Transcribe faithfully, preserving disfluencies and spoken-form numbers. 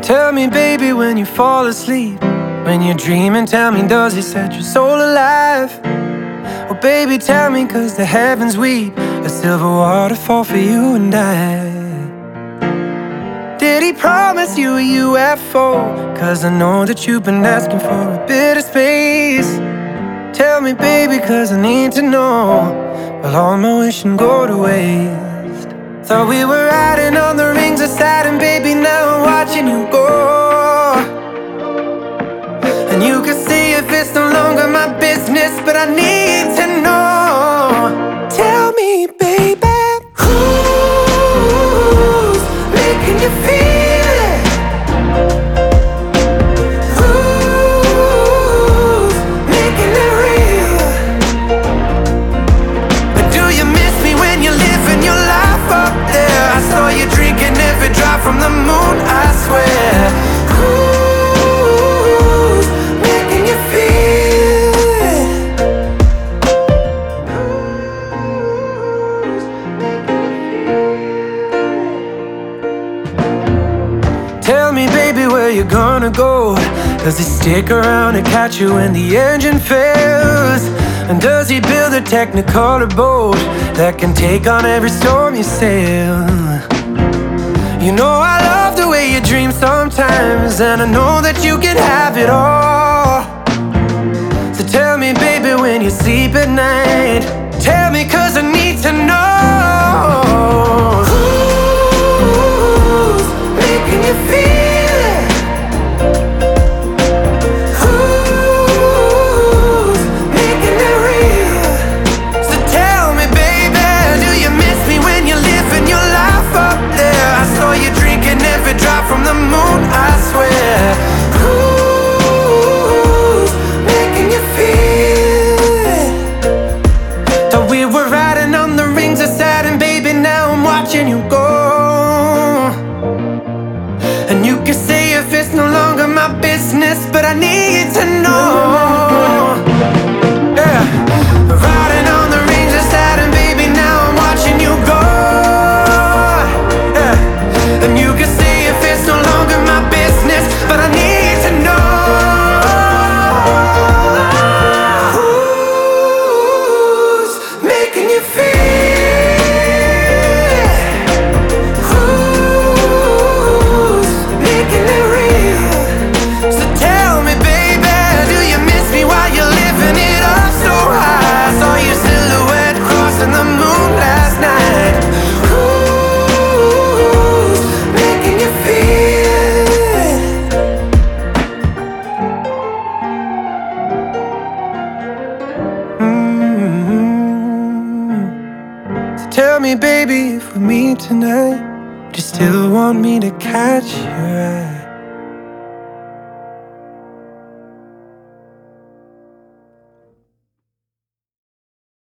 Tell me, baby, when you fall asleep, when you're dreaming, tell me, does it set your soul alive? Oh, baby, tell me, cause the heavens weep, a silver waterfall for you and I. Did he promise you a U F O? Cause I know that you've been asking for a bit of space. Tell me, baby, cause I need to know, will all my wishing go to waste? Thought we were riding on the rings of Saturn, baby, now I'm watching you go. And you can see if it's no longer my business, but I need to know. Tell me, baby, who's making you feel it? Who's making it real? But do you miss me when you're living your life up there? I saw you drinking every drop from the moon, I swear. Who's making you feel it? Who's making you feel it? Tell me, baby, where you gonna go? Does he stick around and catch you when the engine fails? And does he build a Technicolor boat that can take on every storm you sail? You know I love the way you dream sometimes, and I know that you can have it all. So tell me, baby, when you sleep at night, tell me, cause I need to know. Who's making you feel it? Who's making it real? So tell me, baby, do you miss me when you're living your life up there? I saw you drinking every drop from the moon, I swear. Who's making you feel it? Thought we were riding on the rings of Saturn, baby, now I'm watching you go. And you can say if it's no longer my business, but I need to know. Yeah. Riding on the rings of Saturn, baby, now I'm watching you go. Yeah. And you can say if it's no longer my business, but I need to know. Who's making you feel it? Who's making it real? So tell me, baby, do you miss me while you're living it up so high? I saw your silhouette crossing the moon last night. Who's making you feel it? Mm-hmm. So tell me, baby, if we meet tonight, do you still want me to catch your eye?